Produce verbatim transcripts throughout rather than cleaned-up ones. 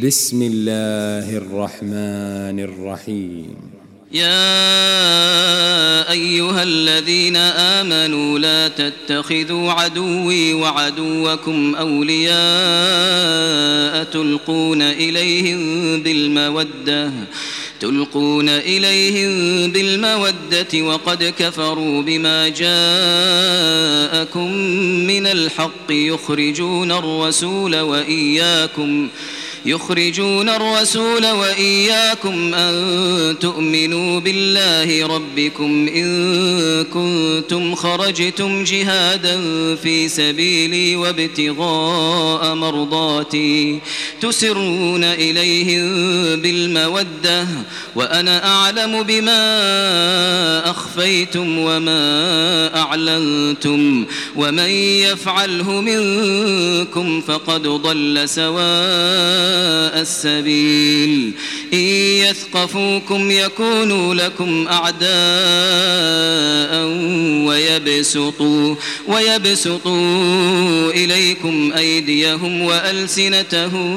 بسم الله الرحمن الرحيم. يا أيها الذين آمنوا لا تتخذوا عدوي وعدوكم أولياء تلقون إليهم بالمودة تلقون إليهم بالمودة وقد كفروا بما جاءكم من الحق يخرجون الرسول وإياكم يخرجون الرسول وإياكم أن تؤمنوا بالله ربكم إن كنتم خرجتم جهادا في سبيلي وابتغاء مرضاتي تسرون إليهم بالمودة وأنا أعلم بما أخفيتم وما أعلنتم ومن يفعله منكم فقد ضل سواء السبيل. إن يثقفوكم يكونوا لكم أعداء ويبسطوا, ويبسطوا إليكم أيديهم وألسنتهم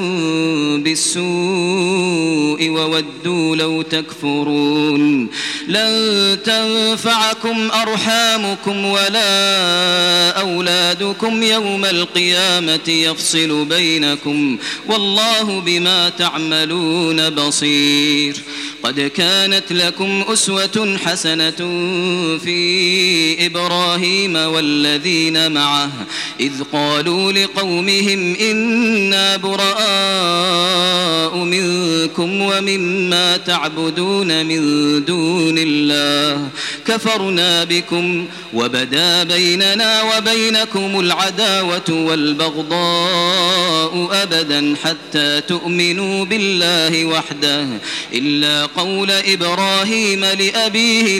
بالسوء وودوا لو تكفرون. لن تنفعكم أرحامكم ولا أولادكم يوم القيامة يفصل بينكم والله بما تعملون بصير. قد كانت لكم أسوة حسنة في إبراهيم والذين معه إذ قالوا لقومهم إنا براء منكم ومما تعبدون من دون الله كفرنا بكم وبدا بيننا وبينكم العداوة والبغضاء أبدا حتى تؤمنوا بالله وحده إلا قول إبراهيم لأبيه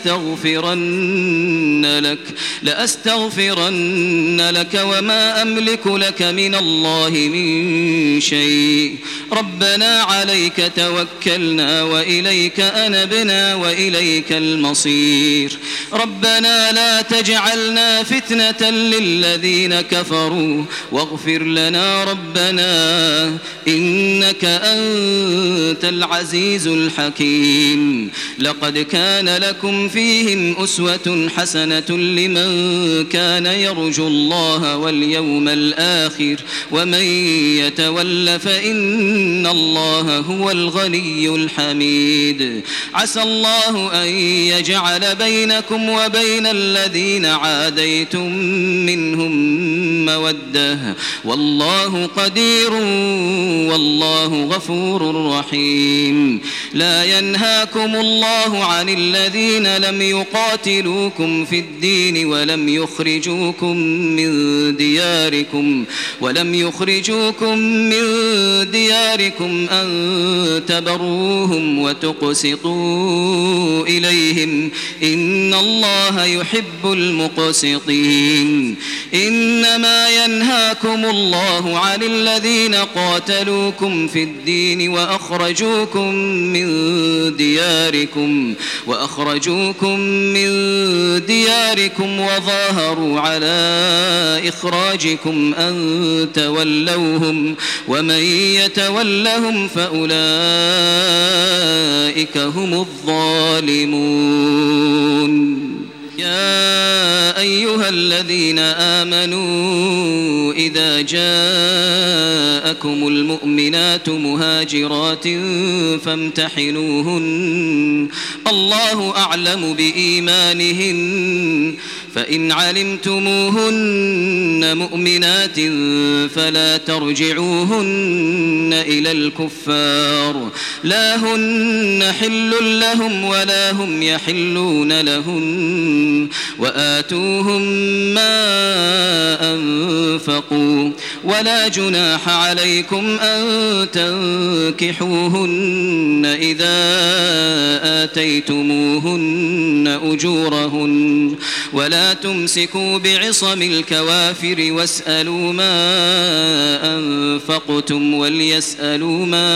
لأستغفرن لك لأستغفرن لك وما أملك لك من الله من شيء ربنا عليك توكلنا وإليك أنبنا وإليك المصير ربنا لا تجعلنا فتنة للذين كفروا واغفر لنا ربنا إنك أنت العزيز الحكيم. لقد كان لكم فيهم أسوة حسنة لمن كان يرجو الله واليوم الآخر ومن يتول فإن الله هو الغني الحميد. عسى الله أن يجعل بينكم وبين الذين عاديتم منهم مودة والله قدير والله غفور رحيم. لا ينهاكم الله عن الذين لم يقاتلوكم في الدين ولم يخرجوكم من دياركم ولم يخرجوكم من دياركم أن تبروهم وتقسطوا إليهم إن الله يحب المقسطين. إنما ينهاكم الله عن الذين قاتلوكم في الدين وأخرجوكم من دياركم وأخرجوكم من دياركم وظاهروا على إخراجكم أن تولوهم ومن يتولهم فأولئك هم الظالمون. يا أيها الذين آمنوا إذا جاءكم المؤمنات مهاجرات فامتحنوهن الله أعلم بإيمانهن فإن علمتموهن مؤمنات فلا ترجعوهن إلى الكفار لا هن حل لهم ولا هم يحلون لهن وآتوهم ما أنفقوا ولا جناح عليكم أن تنكحوهن إذا آتيتموهن أجورهن ولا تمسكوا بعصم الكوافر واسألوا ما أنفقتم وليسألوا ما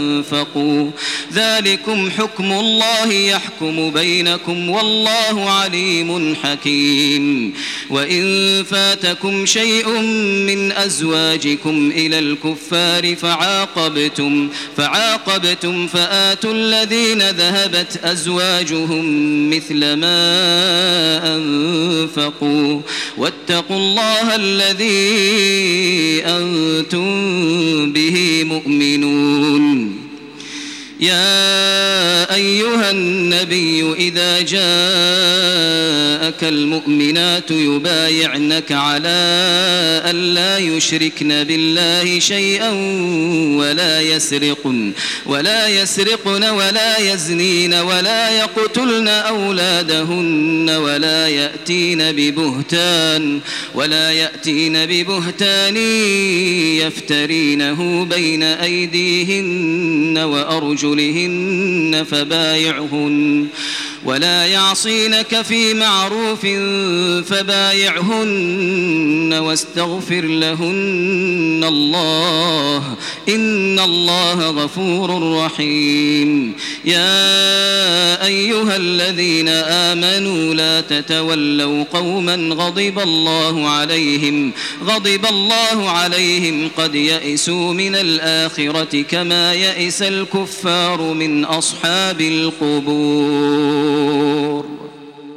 أنفقوا ذلكم حكم الله يحكم بينكم والله عليم عليم حكيم. وإن فاتكم شيء من أزواجكم إلى الكفار فعاقبتم فعاقبتم فآتوا الذين ذهبت أزواجهم مثل ما أنفقوا واتقوا الله الذي أنتم به مؤمنون. يا أيها النبي إذا جاءك المؤمنات يبايعنك على أن لا يشركن بالله شيئا ولا يسرقن ولا يسرقن ولا يزنين ولا يقتلن أولادهن ولا يأتين ببهتان ولا يأتين ببهتان يفترينه بين أيديهن وأرجلهن فبايعهن ولا يعصينك في معروف فبايعهن واستغفر لهن الله إن الله غفور رحيم. يا أيها الذين آمنوا لا تتولوا قوما غضب الله عليهم غضب الله عليهم قد يئسوا من الآخرة كما يئس الكفار من أصحاب القبور.